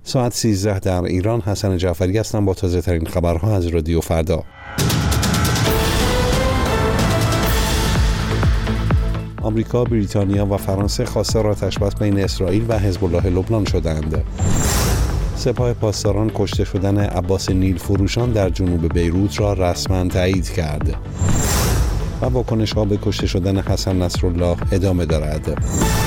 ساعت 13 در ایران. حسن جعفری هستم با تازه ترین خبرها از رادیو فردا. آمریکا، بریتانیا و فرانسه خواستار آتش‌بس بین اسرائیل و حزب الله لبنان شدند. سپاه پاسداران کشته شدن عباس نیل فروشان در جنوب بیروت را رسما تایید کرد. و واکنش‌ها به کشته شدن حسن نصرالله ادامه دارد.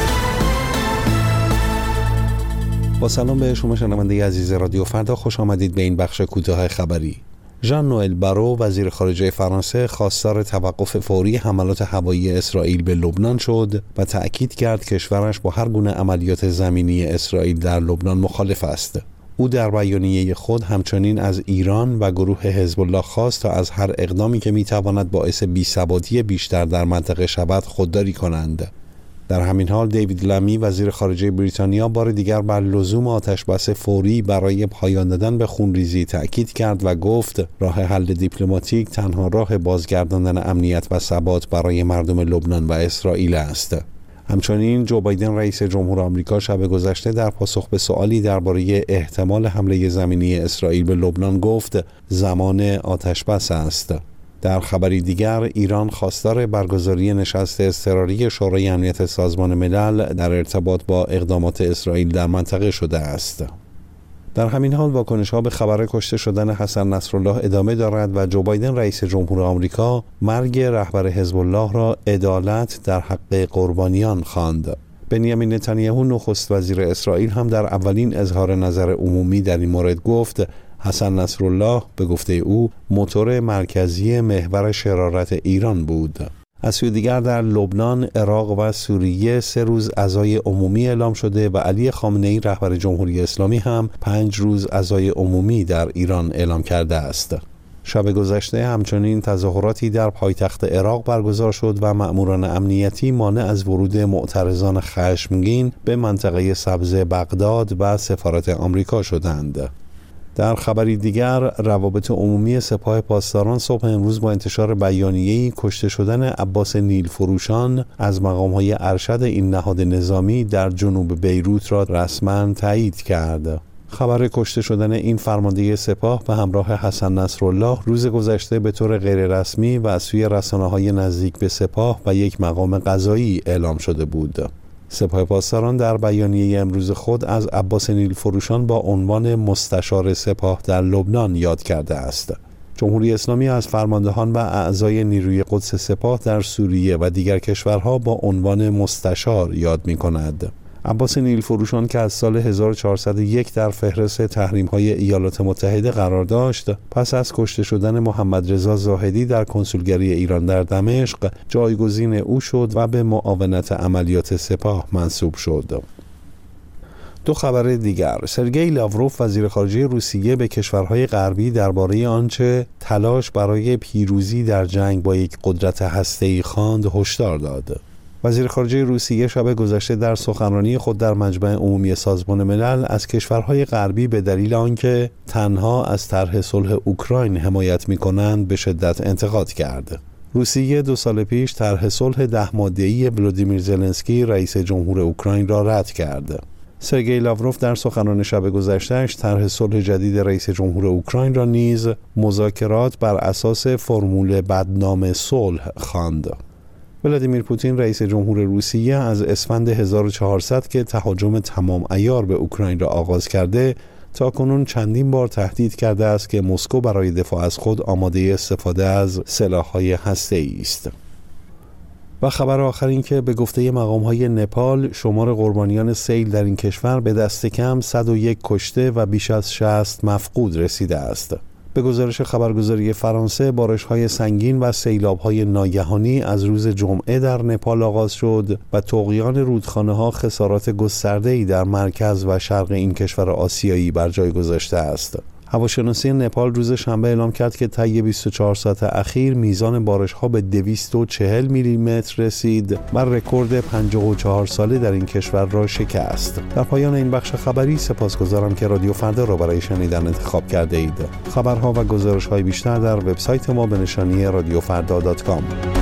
با سلام به شما شنونده عزیز رادیو فردا، خوش آمدید به این بخش کوتاه خبری. ژان نوئل بارو، وزیر خارجه فرانسه، خواستار توقف فوری حملات هوایی اسرائیل به لبنان شد و تأکید کرد کشورش با هر گونه عملیات زمینی اسرائیل در لبنان مخالف است. او در بیانیه خود همچنین از ایران و گروه حزب الله خواست تا از هر اقدامی که میتواند باعث بی‌ثباتی بیشتر در منطقه شود خودداری کنند. در همین حال دیوید لمی، وزیر خارجه بریتانیا، بار دیگر بر لزوم آتش‌بس فوری برای پایان دادن به خونریزی تأکید کرد و گفت راه حل دیپلماتیک تنها راه بازگرداندن امنیت و ثبات برای مردم لبنان و اسرائیل است. همچنین جو بایدن، رئیس جمهور آمریکا، شب گذشته در پاسخ به سوالی درباره احتمال حمله زمینی اسرائیل به لبنان گفت زمان آتش‌بس است. در خبری دیگر، ایران خواستار برگزاری نشست اضطراری شورای امنیت سازمان ملل در ارتباط با اقدامات اسرائیل در منطقه شده است. در همین حال واکنش‌ها به خبر کشته شدن حسن نصرالله ادامه دارد و جو بایدن، رئیس جمهور آمریکا، مرگ رهبر حزب الله را عدالت در حق قربانیان خواند. بنیامین نتانیاهو، نخست وزیر اسرائیل، هم در اولین اظهار نظر عمومی در این مورد گفت حسن نصرالله به گفته او موتور مرکزی محور شرارت ایران بود. از سوی دیگر در لبنان، عراق و سوریه 3 روز عزای عمومی اعلام شده و علی خامنه‌ای، رهبر جمهوری اسلامی، هم 5 روز عزای عمومی در ایران اعلام کرده است. شب گذشته همچنین تظاهراتی در پایتخت عراق برگزار شد و مأموران امنیتی مانع از ورود معترضان خشمگین به منطقه سبز بغداد و سفارت آمریکا شدند. در خبری دیگر، روابط عمومی سپاه پاسداران صبح امروز با انتشار بیانیه‌ای کشته شدن عباس نیل فروشان از مقام‌های ارشد این نهاد نظامی در جنوب بیروت را رسما تایید کرد. خبر کشته شدن این فرمانده سپاه به همراه حسن نصرالله روز گذشته به طور غیررسمی و از سوی رسانه‌های نزدیک به سپاه و یک مقام قضایی اعلام شده بود. سپاه پاسداران در بیانیه امروز خود از عباس نیل فروشان با عنوان مستشار سپاه در لبنان یاد کرده است. جمهوری اسلامی از فرماندهان و اعضای نیروی قدس سپاه در سوریه و دیگر کشورها با عنوان مستشار یاد می کند. عباس نیل فروشان که از سال 1401 در فهرست تحریم‌های ایالات متحده قرار داشت، پس از کشته شدن محمد رضا زاهدی در کنسولگری ایران در دمشق، جایگزین او شد و به معاونت عملیات سپاه منصوب شد. 2 خبر دیگر، سرگئی لاوروف، وزیر خارجه روسیه، به کشورهای غربی درباره آنچه تلاش برای پیروزی در جنگ با یک قدرت هسته‌ای خواند هشدار داد. وزیر خارجه روسیه شب گذشته در سخنرانی خود در مجمع عمومی سازمان ملل از کشورهای غربی به دلیل آنکه تنها از طرح صلح اوکراین حمایت می‌کنند به شدت انتقاد کرد. روسیه 2 سال پیش طرح صلح 10 ماده‌ای ولودیمیر زلنسکی، رئیس جمهور اوکراین، را رد کرد. سرگئی لاوروف در سخنرانی شب گذشته‌اش طرح صلح جدید رئیس جمهور اوکراین را نیز مذاکرات بر اساس فرمول بدنام صلح خواند. ولادیمیر پوتین، رئیس جمهور روسیه، از اسفند 1400 که تهاجم تمام عیار به اوکراین را آغاز کرده، تاکنون چندین بار تهدید کرده است که مسکو برای دفاع از خود آماده استفاده از سلاح‌های هسته‌ای است. و خبر آخر این که به گفته مقام‌های نپال، شمار قربانیان سیل در این کشور به دست کم 101 کشته و بیش از 60 مفقود رسیده است. به گزارش خبرگزاری فرانسه، بارش‌های سنگین و سیلاب‌های ناگهانی از روز جمعه در نپال آغاز شد و طغیان رودخانه‌ها خسارات گسترده‌ای در مرکز و شرق این کشور آسیایی بر جای گذاشته است. هواشناسی نپال روز شنبه اعلام کرد که طی 24 ساعت اخیر میزان بارش‌ها به 240 میلیمتر رسید و رکورد 54 ساله در این کشور را شکست. در پایان این بخش خبری سپاسگزارم که رادیو فردا را برای شنیدن انتخاب کرده اید. خبرها و گزارش‌های بیشتر در وبسایت ما به نشانی radiofrda.com.